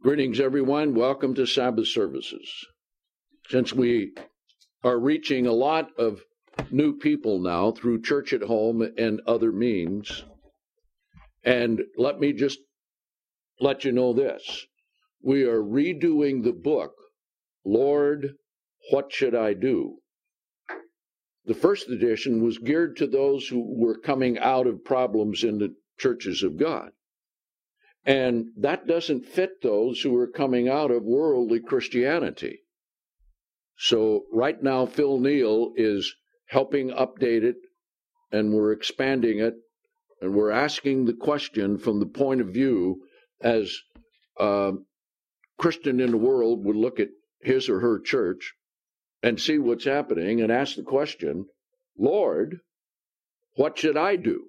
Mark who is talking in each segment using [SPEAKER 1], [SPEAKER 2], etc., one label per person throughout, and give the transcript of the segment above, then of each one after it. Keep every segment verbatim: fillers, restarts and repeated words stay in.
[SPEAKER 1] Greetings, everyone. Welcome to Sabbath services. Since we are reaching a lot of new people now through Church at Home and other means, and let me just let you know this. We are redoing the book, Lord, What Should I Do? The first edition was geared to those who were coming out of problems in the churches of God. And that doesn't fit those who are coming out of worldly Christianity. So right now, Phil Neal is helping update it, and we're expanding it, and we're asking the question from the point of view as a Christian in the world would look at his or her church and see what's happening and ask the question, Lord, what should I do?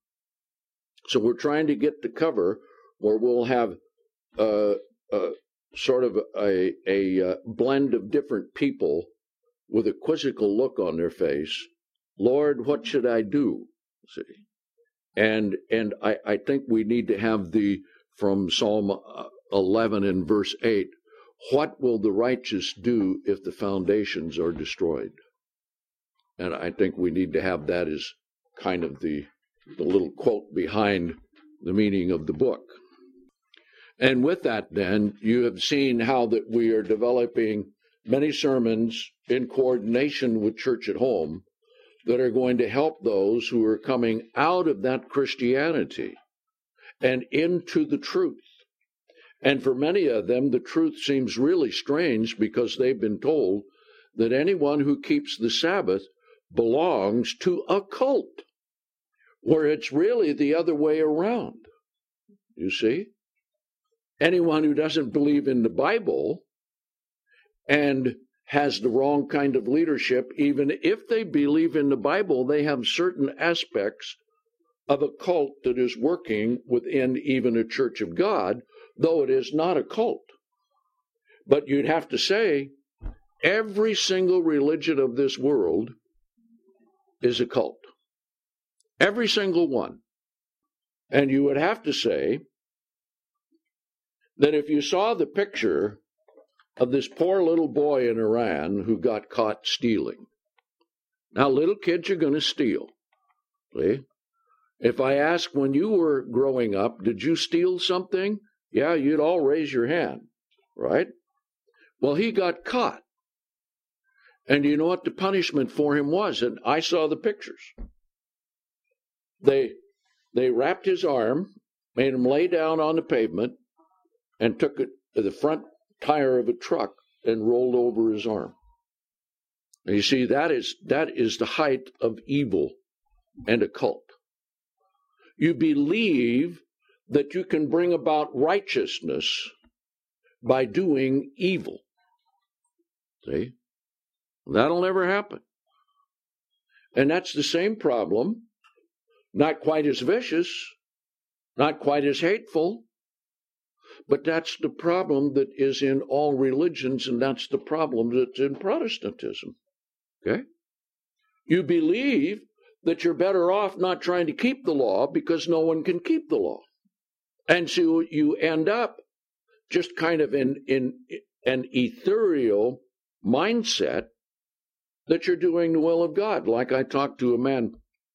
[SPEAKER 1] So we're trying to get the cover where we'll have uh, uh, sort of a, a uh, blend of different people with a quizzical look on their face. Lord, what should I do? See, and and I, I think we need to have the from Psalm eleven and verse eight. What will the righteous do if the foundations are destroyed? And I think we need to have that as kind of the the little quote behind the meaning of the book. And with that, then, you have seen how that we are developing many sermons in coordination with Church at Home that are going to help those who are coming out of that Christianity and into the truth. And for many of them, the truth seems really strange because they've been told that anyone who keeps the Sabbath belongs to a cult, where it's really the other way around. You see? Anyone who doesn't believe in the Bible and has the wrong kind of leadership, even if they believe in the Bible, they have certain aspects of a cult that is working within even a church of God, though it is not a cult. But you'd have to say every single religion of this world is a cult. Every single one. And you would have to say that if you saw the picture of this poor little boy in Iran who got caught stealing. Now, little kids are going to steal. See? If I ask, when you were growing up, did you steal something? Yeah, you'd all raise your hand, right? Well, he got caught. And you know what the punishment for him was? And I saw the pictures. They, they wrapped his arm, made him lay down on the pavement, and took it to the front tire of a truck and rolled over his arm. And you see, that is that is the height of evil and a cult. You believe that you can bring about righteousness by doing evil. See? That'll never happen. And that's the same problem, not quite as vicious, not quite as hateful, but that's the problem that is in all religions, and that's the problem that's in Protestantism. Okay? You believe that you're better off not trying to keep the law because no one can keep the law. And so you end up just kind of in, in an ethereal mindset that you're doing the will of God. Like I talked to a man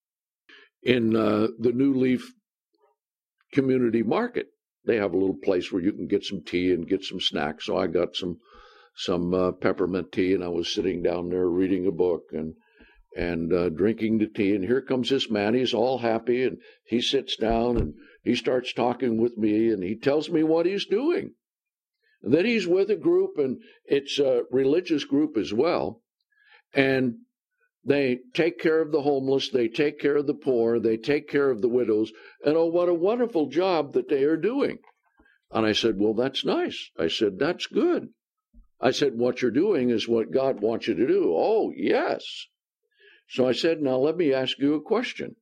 [SPEAKER 1] in uh, the New Leaf Community Market. They have a little place where you can get some tea and get some snacks. So I got some some uh, peppermint tea, and I was sitting down there reading a book and and uh, drinking the tea. And here comes this man. He's all happy, and he sits down and he starts talking with me, and he tells me what he's doing. And then he's with a group, and it's a religious group as well. And they take care of the homeless, they take care of the poor, they take care of the widows, and oh, what a wonderful job that they are doing. And I said, well, that's nice. I said, that's good. I said, what you're doing is what God wants you to do. Oh, yes. So I said, now let me ask you a question.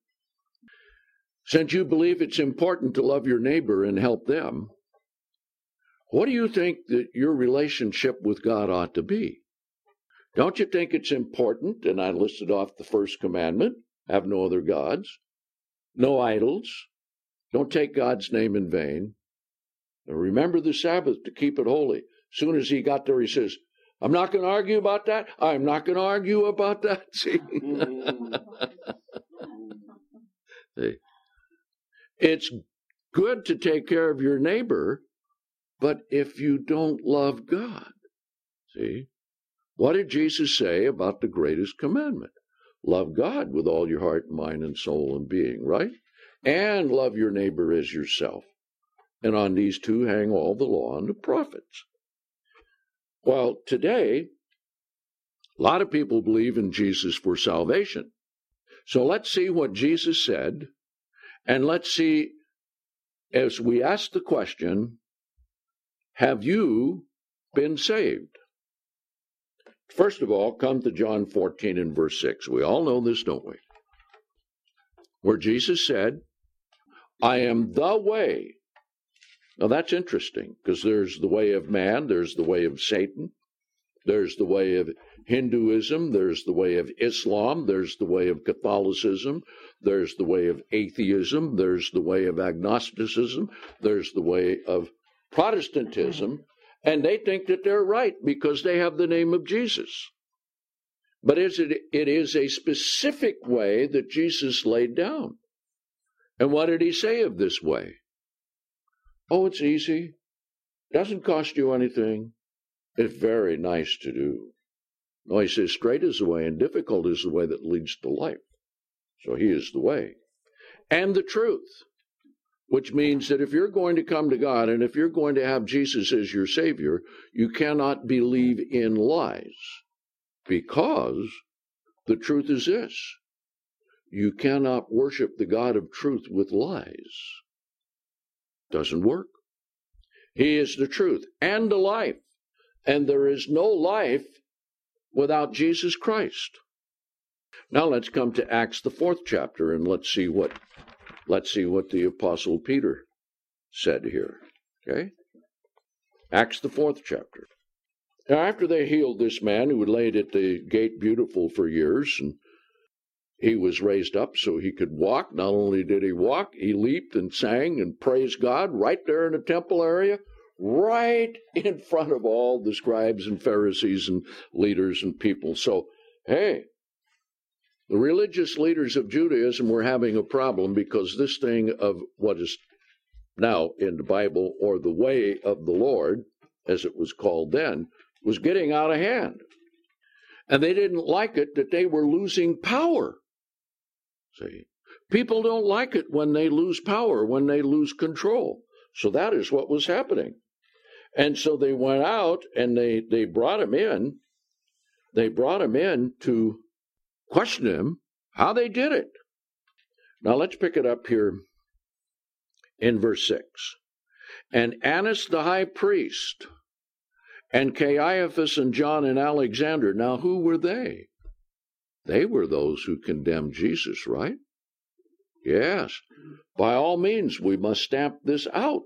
[SPEAKER 1] Since you believe it's important to love your neighbor and help them, what do you think that your relationship with God ought to be? Don't you think it's important, and I listed off the first commandment, have no other gods, no idols, don't take God's name in vain, Now remember the Sabbath to keep it holy. As soon as he got there, he says, I'm not going to argue about that. I'm not going to argue about that. See? See? It's good to take care of your neighbor, but if you don't love God, see? What did Jesus say about the greatest commandment? Love God with all your heart, mind, and soul and being, right? And love your neighbor as yourself. And on these two hang all the law and the prophets. Well, today, a lot of people believe in Jesus for salvation. So let's see what Jesus said, and let's see, as we ask the question, have you been saved? First of all, come to John fourteen and verse six. We all know this, don't we? Where Jesus said, I am the way. Now that's interesting, because there's the way of man, there's the way of Satan, there's the way of Hinduism, there's the way of Islam, there's the way of Catholicism, there's the way of atheism, there's the way of agnosticism, there's the way of Protestantism, and they think that they're right because they have the name of Jesus. But is it, it is a specific way that Jesus laid down. And what did he say of this way? Oh, it's easy. Doesn't cost you anything. It's very nice to do. No, he says, straight is the way, and difficult is the way that leads to life. So he is the way. And the truth, which means that if you're going to come to God, and if you're going to have Jesus as your Savior, you cannot believe in lies. Because the truth is this: you cannot worship the God of truth with lies. Doesn't work. He is the truth and the life, and there is no life without Jesus Christ. Now let's come to Acts the fourth chapter, and let's see what let's see what the Apostle Peter said here. Okay? Acts the fourth chapter. Now, after they healed this man who had laid at the gate beautiful for years, and he was raised up so he could walk. Not only did he walk, he leaped and sang and praised God right there in the temple area, right in front of all the scribes and Pharisees and leaders and people. So, hey, the religious leaders of Judaism were having a problem because this thing of what is now in the Bible, or the way of the Lord, as it was called then, was getting out of hand. And they didn't like it that they were losing power. See, people don't like it when they lose power, when they lose control. So that is what was happening. And so they went out and they, they brought him in. They brought him in to question him how they did it. Now let's pick it up here in verse six. And Annas the high priest, and Caiaphas and John and Alexander. Now who were they? They were those who condemned Jesus, right? Yes. By all means, we must stamp this out.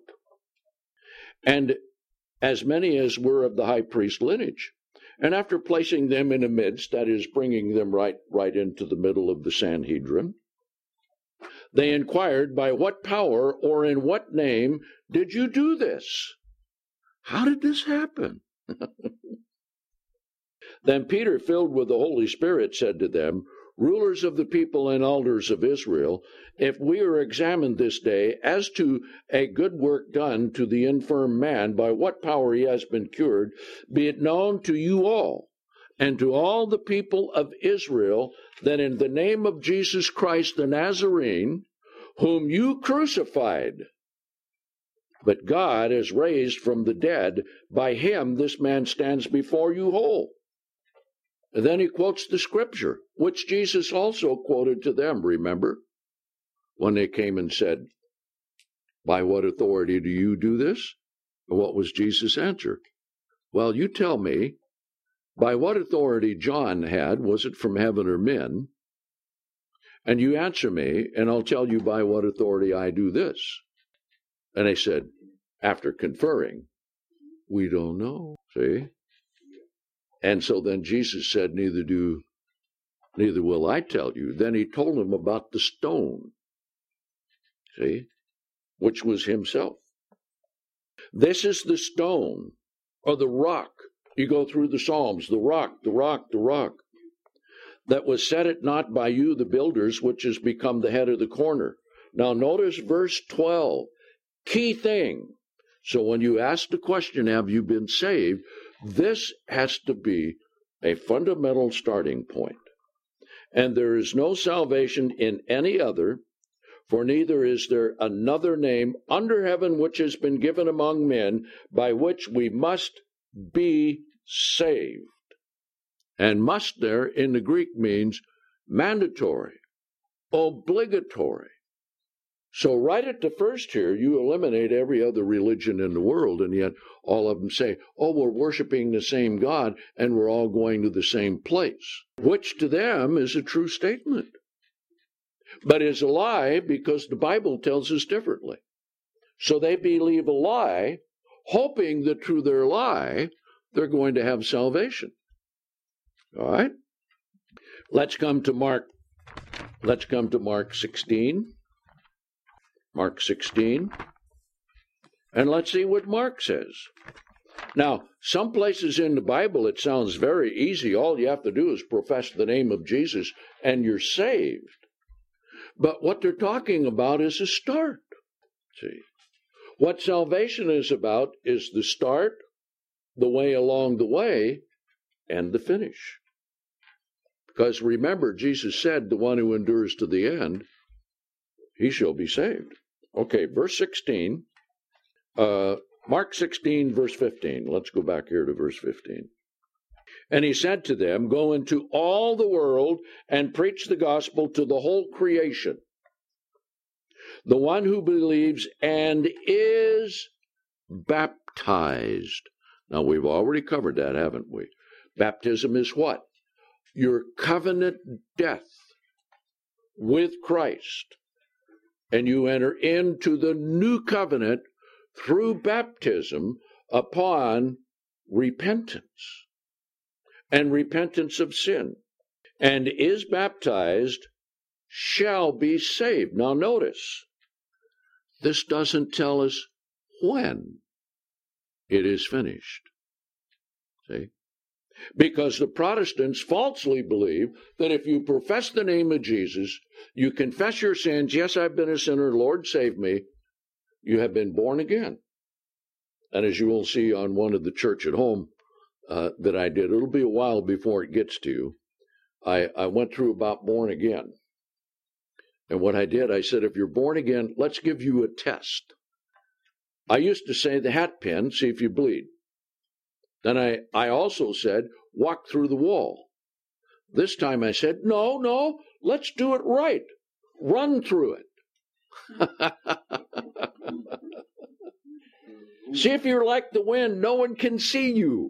[SPEAKER 1] And as many as were of the high priest lineage. And after placing them in the midst, that is, bringing them right, right into the middle of the Sanhedrin, they inquired, by what power or in what name did you do this? How did this happen? Then Peter, filled with the Holy Spirit, said to them, rulers of the people and elders of Israel, if we are examined this day as to a good work done to the infirm man, by what power he has been cured, be it known to you all and to all the people of Israel that in the name of Jesus Christ the Nazarene, whom you crucified, but God has raised from the dead, by him this man stands before you whole. And then he quotes the scripture, which Jesus also quoted to them, remember? When they came and said, by what authority do you do this? And what was Jesus' answer? Well, you tell me, by what authority John had, was it from heaven or men? And you answer me, and I'll tell you by what authority I do this. And they said, after conferring, we don't know. See? And so then Jesus said, neither do, neither will I tell you. Then he told them about the stone. See? Which was himself. This is the stone, or the rock. You go through the Psalms, the rock, the rock, the rock, that was set at naught by you, the builders, which has become the head of the corner. Now notice verse twelve, key thing. So when you ask the question, have you been saved? This has to be a fundamental starting point. And there is no salvation in any other, for neither is there another name under heaven which has been given among men by which we must be saved. And must there in the Greek means mandatory, obligatory. So right at the first here, you eliminate every other religion in the world, and yet all of them say, oh, we're worshiping the same God, and we're all going to the same place, which to them is a true statement, but is a lie because the Bible tells us differently. So they believe a lie, hoping that through their lie, they're going to have salvation. All right? Let's come to Mark. Let's come to Mark sixteen. Mark sixteen. And let's see what Mark says. Now, some places in the Bible it sounds very easy. All you have to do is profess the name of Jesus and you're saved. But what they're talking about is a start. See? What salvation is about is the start, the way along the way, and the finish. Because remember, Jesus said, the one who endures to the end, he shall be saved. Okay, verse sixteen. Uh, Mark sixteen, verse fifteen. Let's go back here to verse fifteen. And he said to them, go into all the world and preach the gospel to the whole creation. The one who believes and is baptized. Now, we've already covered that, haven't we? Baptism is what? Your covenant death with Christ. And you enter into the new covenant through baptism upon repentance. And repentance of sin. And is baptized shall be saved. Now notice, this doesn't tell us when it is finished. See? Because the Protestants falsely believe that if you profess the name of Jesus, you confess your sins, yes, I've been a sinner, Lord, save me, you have been born again. And as you will see on one of the church at home uh, that I did, it'll be a while before it gets to you, I, I went through about born again. And what I did, I said, if you're born again, let's give you a test. I used to say the hat pin, see if you bleed. Then I, I also said, walk through the wall. This time I said, no, no, let's do it right. Run through it. See if you're like the wind, no one can see you.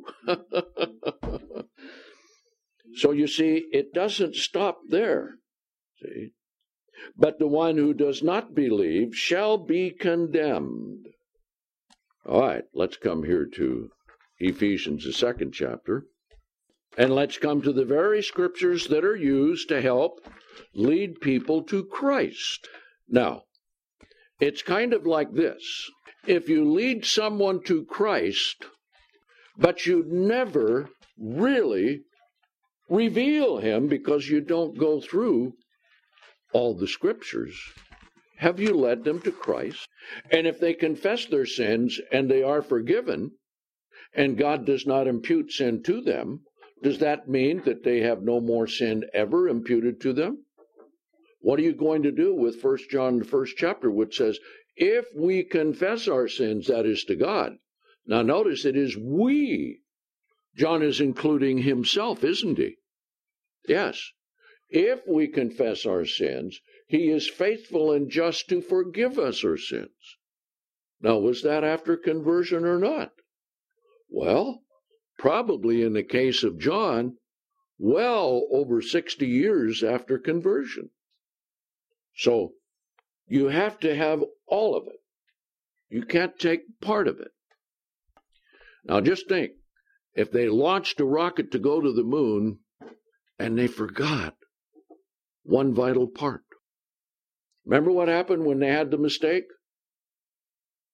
[SPEAKER 1] So you see, it doesn't stop there. See? But the one who does not believe shall be condemned. All right, let's come here to Ephesians, the second chapter. And let's come to the very scriptures that are used to help lead people to Christ. Now, it's kind of like this. If you lead someone to Christ, but you never really reveal him because you don't go through all the scriptures, have you led them to Christ? And if they confess their sins and they are forgiven, and God does not impute sin to them, does that mean that they have no more sin ever imputed to them? What are you going to do with First John, the first chapter, which says, if we confess our sins, that is to God. Now notice it is we. John is including himself, isn't he? Yes. If we confess our sins, he is faithful and just to forgive us our sins. Now, was that after conversion or not? Well, probably in the case of John, well over sixty years after conversion. So, you have to have all of it. You can't take part of it. Now, just think, if they launched a rocket to go to the moon and they forgot one vital part. Remember what happened when they had the mistake?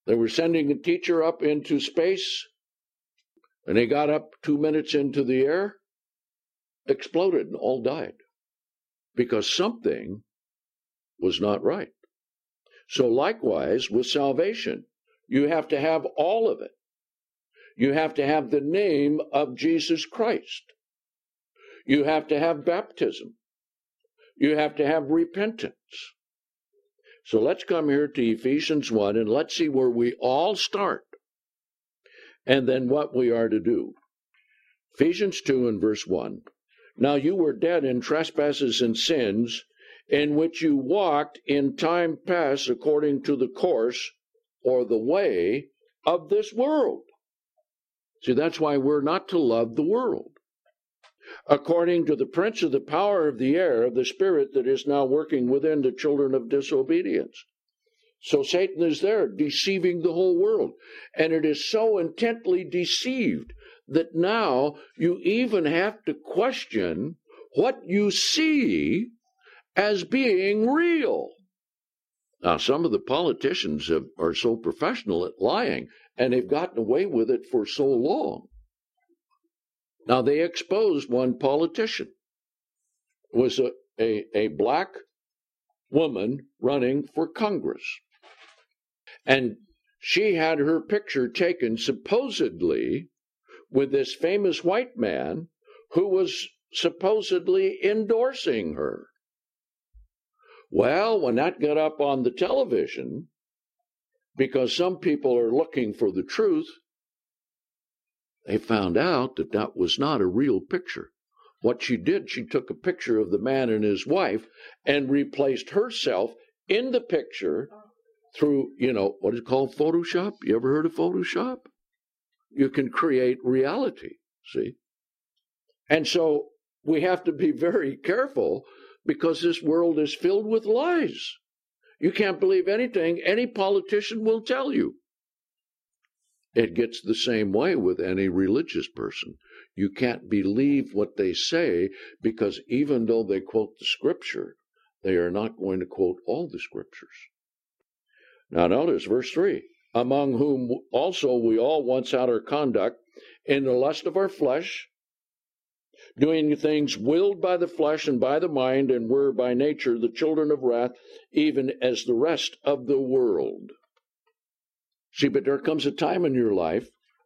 [SPEAKER 1] They were sending a teacher up into space, and they got up two minutes into the air, exploded, and all died. Because something was not right. So likewise with salvation, you have to have all of it. You have to have the name of Jesus Christ. You have to have baptism. You have to have repentance. So let's come here to Ephesians one and let's see where we all start and then what we are to do. Ephesians two and verse one. Now you were dead in trespasses and sins, in which you walked in time past according to the course or the way of this world. See, that's why we're not to love the world. According to the prince of the power of the air, the spirit that is now working within the children of disobedience. So Satan is there, deceiving the whole world. And it is so intently deceived that now you even have to question what you see as being real. Now, some of the politicians have, are so professional at lying, and they've gotten away with it for so long. Now, they exposed one politician. It was a, a, a black woman running for Congress. And she had her picture taken supposedly with this famous white man who was supposedly endorsing her. Well, when that got up on the television, because some people are looking for the truth, they found out that that was not a real picture. What she did, she took a picture of the man and his wife and replaced herself in the picture through, you know, what is it called, Photoshop? You ever heard of Photoshop? You can create reality, see? And so we have to be very careful because this world is filled with lies. You can't believe anything any politician will tell you. It gets the same way with any religious person. You can't believe what they say because even though they quote the scripture, they are not going to quote all the scriptures. Now notice verse three. Among whom also we all once had our conduct in the lust of our flesh, doing things willed by the flesh and by the mind, and were by nature the children of wrath, even as the rest of the world. See, but there comes a time in your life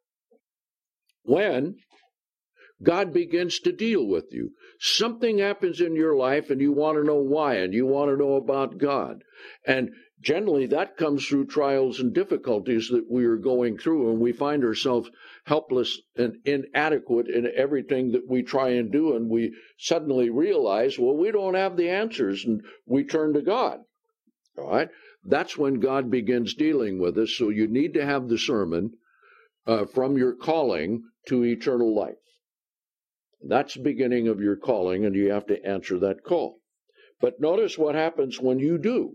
[SPEAKER 1] when God begins to deal with you. Something happens in your life and you want to know why, and you want to know about God. And generally that comes through trials and difficulties that we are going through, and we find ourselves helpless and inadequate in everything that we try and do, and we suddenly realize, well, we don't have the answers, and we turn to God. All right? That's when God begins dealing with us, so you need to have discernment uh, from your calling to eternal life. That's the beginning of your calling, and you have to answer that call. But notice what happens when you do.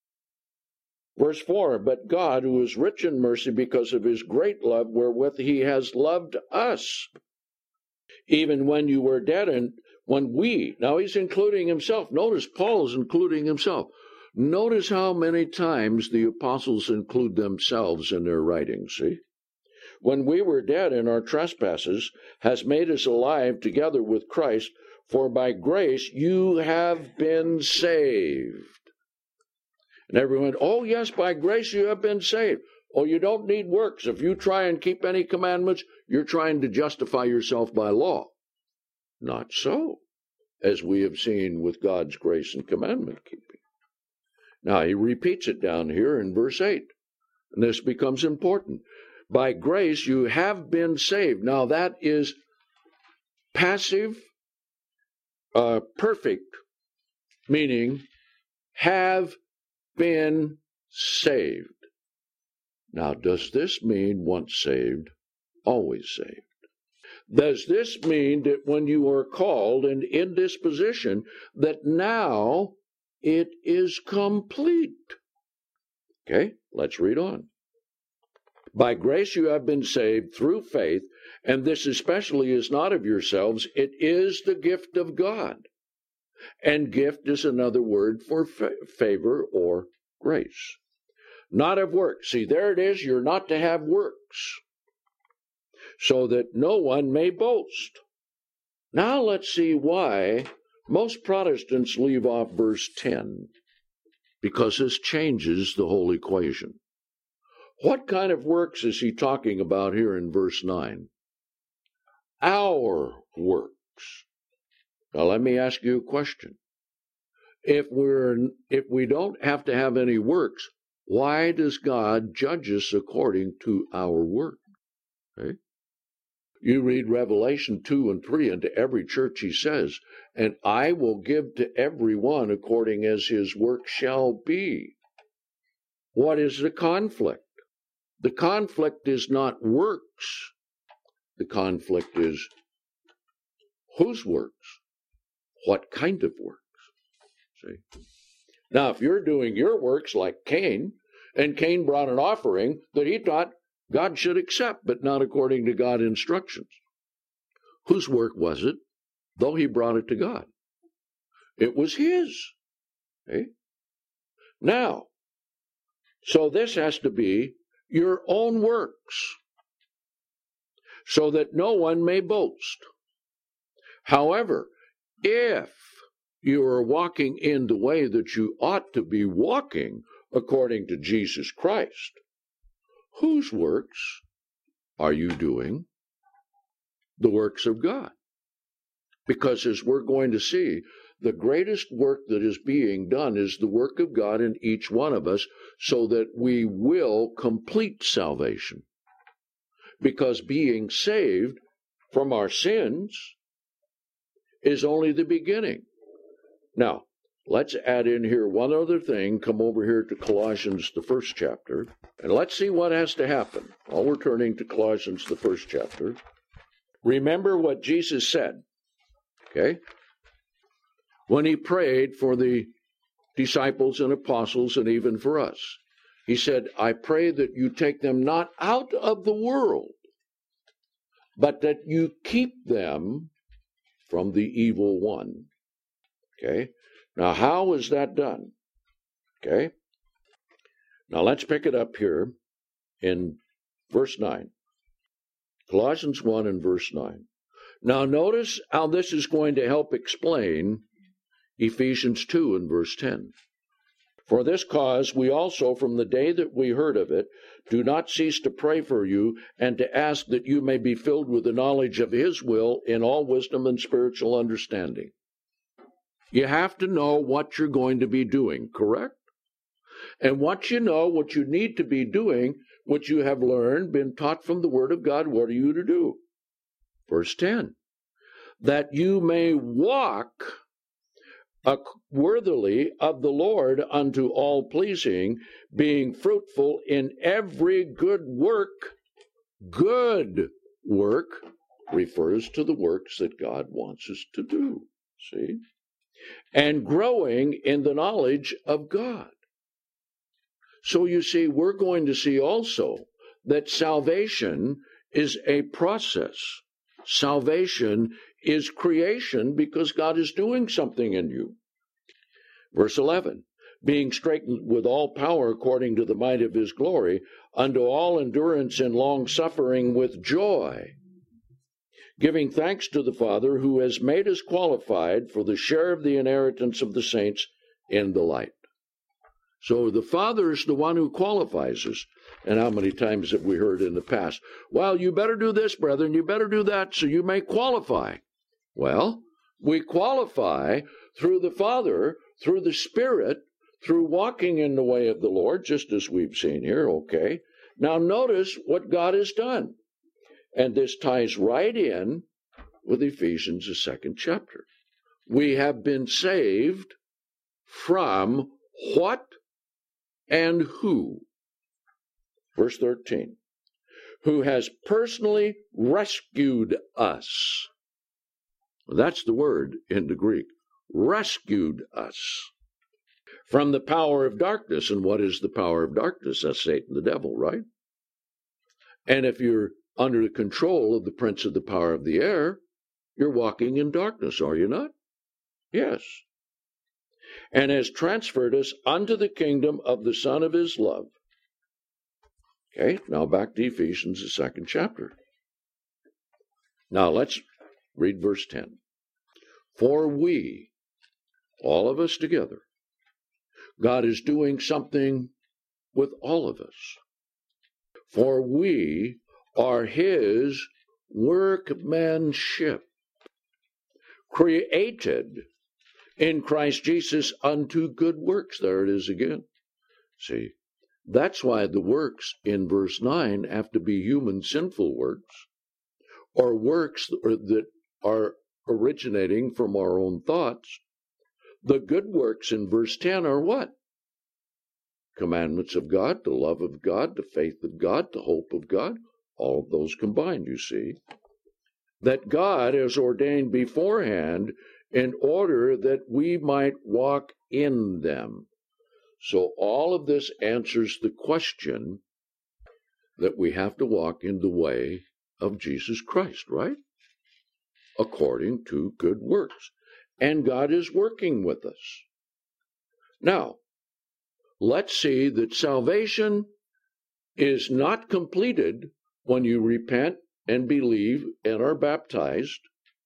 [SPEAKER 1] Verse four, but God, who is rich in mercy because of his great love wherewith he has loved us, even when you were dead, and when we, now he's including himself. Notice Paul is including himself. Notice how many times the apostles include themselves in their writings, see? When we were dead in our trespasses, has made us alive together with Christ, for by grace you have been saved. And everyone, oh yes, by grace you have been saved. Oh, you don't need works. If you try and keep any commandments, you're trying to justify yourself by law. Not so, as we have seen with God's grace and commandment keeping. Now, he repeats it down here in verse eight, and this becomes important. By grace you have been saved. Now, that is passive, uh, perfect, meaning have been saved. Now, does this mean once saved, always saved? Does this mean that when you are called and in this position, that now it is complete? Okay, let's read on. By grace you have been saved through faith, and this especially is not of yourselves, it is the gift of God. And gift is another word for fa- favor or grace. not of works. See, there it is, you're not to have works, so that no one may boast. Now let's see why most Protestants leave off verse ten, because this changes the whole equation. What kind of works is he talking about here in verse nine? Our works. Now let me ask you a question. If we're if we don't have to have any works, why does God judge us according to our work? Okay? You read Revelation two and three, and to every church he says, and I will give to every one according as his work shall be. What is the conflict? The conflict is not works. The conflict is whose works? What kind of works? See? Now, if you're doing your works like Cain, and Cain brought an offering that he thought God should accept, but not according to God's instructions. Whose work was it, though he brought it to God? It was his. Okay? Now, so this has to be your own works, so that no one may boast. However, if you are walking in the way that you ought to be walking according to Jesus Christ, whose works are you doing? The works of God. Because as we're going to see, the greatest work that is being done is the work of God in each one of us, so that we will complete salvation. Because being saved from our sins is only the beginning. Now, let's add in here one other thing. Come over here to Colossians, the first chapter, and let's see what has to happen. While we're turning to Colossians, the first chapter, remember what Jesus said, okay? When he prayed for the disciples and apostles and even for us. He said, I pray that you take them not out of the world, but that you keep them from the evil one. Okay? Now, how is that done? Okay? Now, let's pick it up here in verse nine. Colossians one and verse nine. Now, notice how this is going to help explain Ephesians two and verse ten. For this cause we also, from the day that we heard of it, do not cease to pray for you and to ask that you may be filled with the knowledge of his will in all wisdom and spiritual understanding. You have to know what you're going to be doing, correct? And once you know what you need to be doing, what you have learned, been taught from the Word of God, what are you to do? Verse ten, that you may walk worthily of the Lord unto all pleasing, being fruitful in every good work. Good work refers to the works that God wants us to do, see? And growing in the knowledge of God. So you see, we're going to see also that salvation is a process. Salvation is creation because God is doing something in you. Verse eleven, being strengthened with all power according to the might of his glory, unto all endurance and long suffering with joy, giving thanks to the Father who has made us qualified for the share of the inheritance of the saints in the light. So the Father is the one who qualifies us. And how many times have we heard in the past, well, you better do this, brethren, you better do that, so you may qualify. Well, we qualify through the Father, through the Spirit, through walking in the way of the Lord, just as we've seen here, okay? Now notice what God has done. And this ties right in with Ephesians, the second chapter. We have been saved from what and who? Verse thirteen, who has personally rescued us. That's the word in the Greek. Rescued us from the power of darkness. And what is the power of darkness? That's Satan, the devil, right? And if you're under the control of the prince of the power of the air, you're walking in darkness, are you not? Yes. And has transferred us unto the kingdom of the Son of his love, Okay, now back to Ephesians, the second chapter. Now let's read verse ten. For we, all of us together, God is doing something with all of us. For we are His workmanship, created in Christ Jesus unto good works. There it is again. See, that's why the works in verse nine have to be human sinful works, or works that are originating from our own thoughts. The good works in verse ten are what? Commandments of God, the love of God, the faith of God, the hope of God, all of those combined, you see, that God has ordained beforehand in order that we might walk in them. So all of this answers the question that we have to walk in the way of Jesus Christ, right? According to good works. And God is working with us. Now, let's see that salvation is not completed when you repent and believe and are baptized.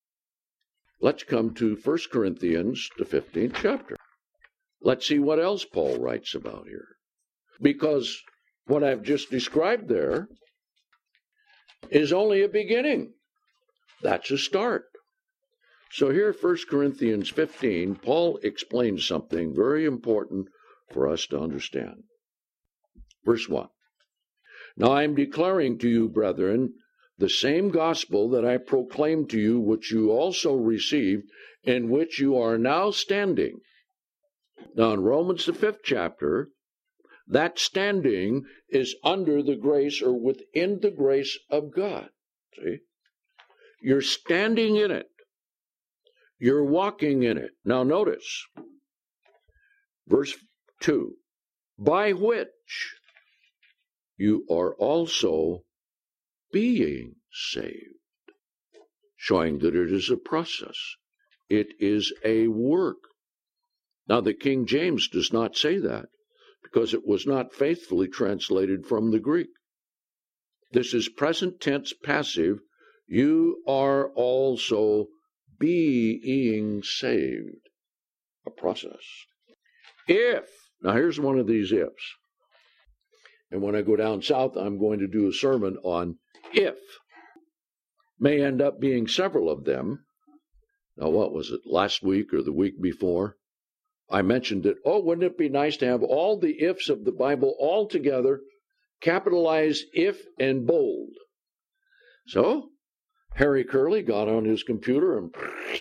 [SPEAKER 1] Let's come to First Corinthians, the fifteenth chapter. Let's see what else Paul writes about here. Because what I've just described there is only a beginning. That's a start. So here, First Corinthians fifteen, Paul explains something very important for us to understand. Verse one. Now I am declaring to you, brethren, the same gospel that I proclaimed to you, which you also received, in which you are now standing. Now in Romans, the fifth chapter, that standing is under the grace or within the grace of God. See? You're standing in it. You're walking in it. Now notice, verse two, by which you are also being saved, showing that it is a process. It is a work. Now the King James does not say that because it was not faithfully translated from the Greek. This is present tense passive. You are also being saved. A process. If, now here's one of these ifs. And when I go down south, I'm going to do a sermon on if. May end up being several of them. Now, what was it, last week or the week before? I mentioned that, oh, wouldn't it be nice to have all the ifs of the Bible all together, capitalized if and bold? So, Harry Curley got on his computer and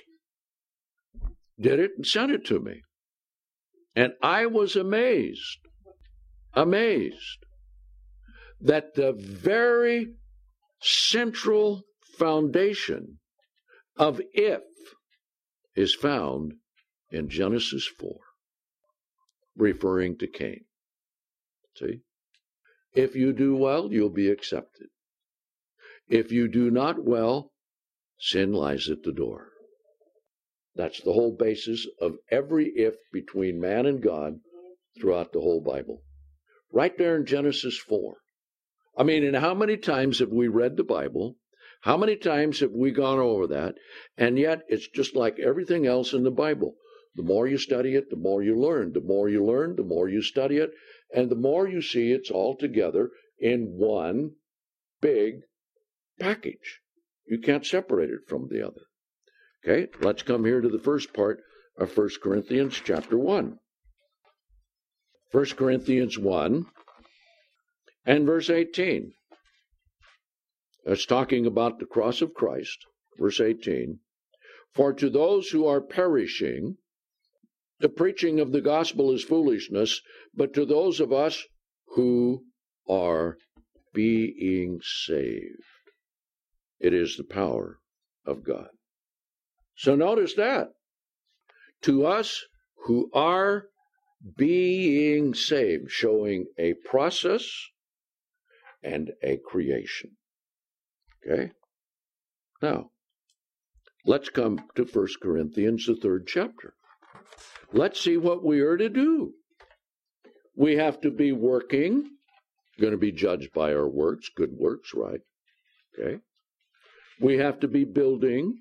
[SPEAKER 1] did it and sent it to me. And I was amazed, amazed that the very central foundation of if is found in Genesis four, referring to Cain. See? If you do well, you'll be accepted. If you do not well, sin lies at the door. That's the whole basis of every if between man and God throughout the whole Bible. Right there in Genesis four. I mean, and how many times have we read the Bible? How many times have we gone over that? And yet it's just like everything else in the Bible. The more you study it, the more you learn. The more you learn, the more you study it. And the more you see it's all together in one big package. You can't separate it from the other. Okay, let's come here to the first part of First Corinthians chapter one. First Corinthians one and verse eighteen. It's talking about the cross of Christ. Verse eighteen. For to those who are perishing, the preaching of the gospel is foolishness, but to those of us who are being saved, it is the power of God. So notice that. To us who are being saved, showing a process and a creation. Okay? Now, let's come to First Corinthians, the third chapter. Let's see what we are to do. We have to be working going to be judged by our works, good works, right? Okay. We have to be building.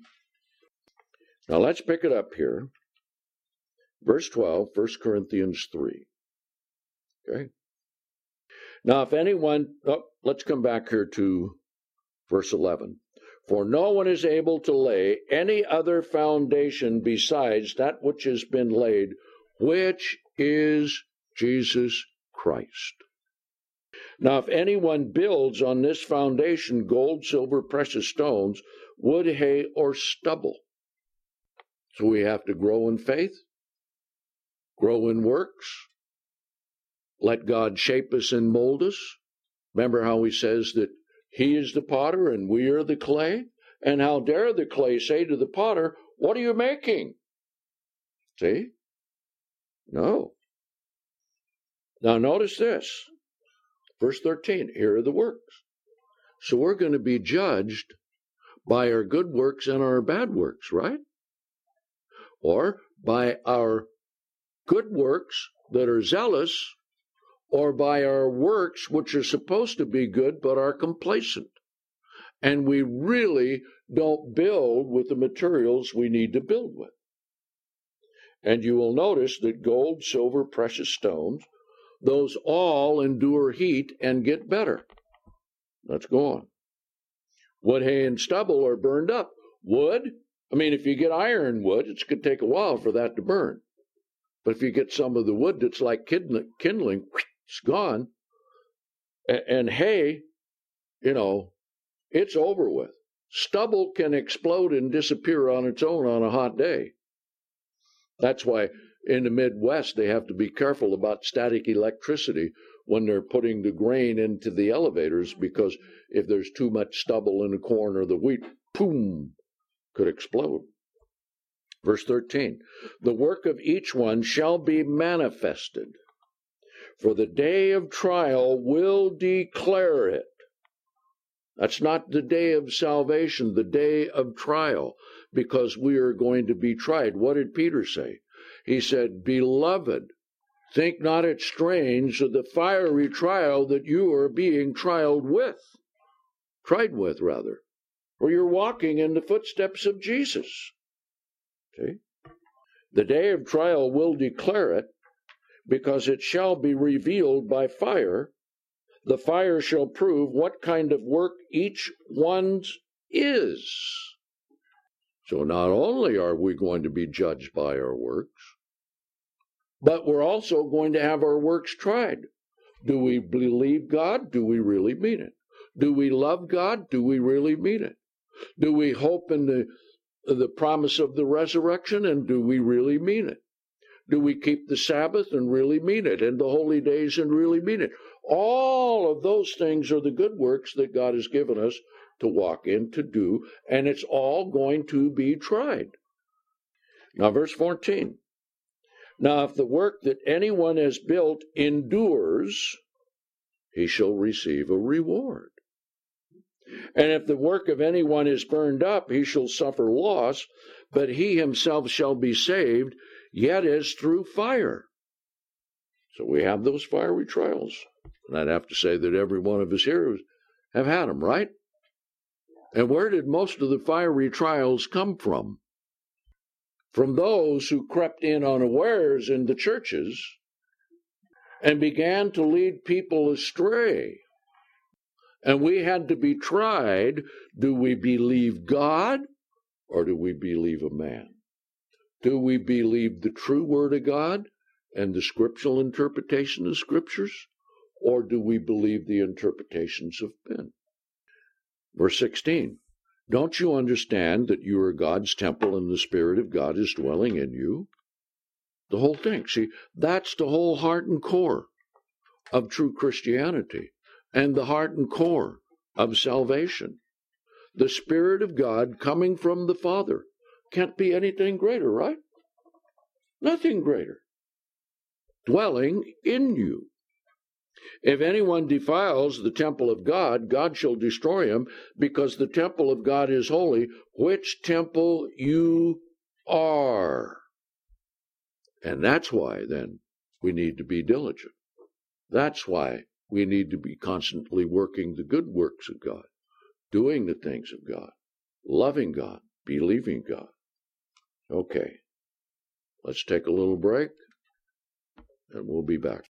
[SPEAKER 1] Now let's pick it up here. Verse twelve, First Corinthians three. Okay. Now if anyone, oh, let's come back here to verse eleven. For no one is able to lay any other foundation besides that which has been laid, which is Jesus Christ. Now, if anyone builds on this foundation gold, silver, precious stones, wood, hay, or stubble. So we have to grow in faith, grow in works, let God shape us and mold us. Remember how he says that he is the potter and we are the clay? And how dare the clay say to the potter, what are you making? See? No. Now notice this. Verse thirteen, here are the works. So we're going to be judged by our good works and our bad works, right? Or by our good works that are zealous, or by our works which are supposed to be good but are complacent. And we really don't build with the materials we need to build with. And you will notice that gold, silver, precious stones, those all endure heat and get better. Let's go on. Wood, hay, and stubble are burned up. Wood, I mean, if you get iron wood, it's going to take a while for that to burn. But if you get some of the wood that's like kindling, it's gone. And hay, you know, it's over with. Stubble can explode and disappear on its own on a hot day. That's why in the Midwest, they have to be careful about static electricity when they're putting the grain into the elevators, because if there's too much stubble in the corn or the wheat, boom, could explode. Verse thirteen, the work of each one shall be manifested, for the day of trial will declare it. That's not the day of salvation, the day of trial, because we are going to be tried. What did Peter say? He said, Beloved, think not it strange of the fiery trial that you are being trialed with, tried with, rather, for you're walking in the footsteps of Jesus. See? The day of trial will declare it, because it shall be revealed by fire. The fire shall prove what kind of work each one's is. So not only are we going to be judged by our works, but we're also going to have our works tried. Do we believe God? Do we really mean it? Do we love God? Do we really mean it? Do we hope in the, the promise of the resurrection? And do we really mean it? Do we keep the Sabbath and really mean it? And the holy days and really mean it? All of those things are the good works that God has given us to walk in, to do, and it's all going to be tried. Now, verse fourteen. Now, if the work that anyone has built endures, he shall receive a reward. And if the work of anyone is burned up, he shall suffer loss, but he himself shall be saved, yet as through fire. So we have those fiery trials. And I'd have to say that every one of us here have had them, right? And where did most of the fiery trials come from? From those who crept in unawares in the churches and began to lead people astray. And we had to be tried. Do we believe God or do we believe a man? Do we believe the true word of God and the scriptural interpretation of scriptures, or do we believe the interpretations of men? Verse sixteen. Don't you understand that you are God's temple and the Spirit of God is dwelling in you? The whole thing. See, that's the whole heart and core of true Christianity and the heart and core of salvation. The Spirit of God coming from the Father. Can't be anything greater, right? Nothing greater. Dwelling in you. If anyone defiles the temple of God, God shall destroy him, because the temple of God is holy, which temple you are. And that's why, then, we need to be diligent. That's why We need to be constantly working the good works of God, doing the things of God, loving God, believing God. Okay, let's take a little break, and we'll be back.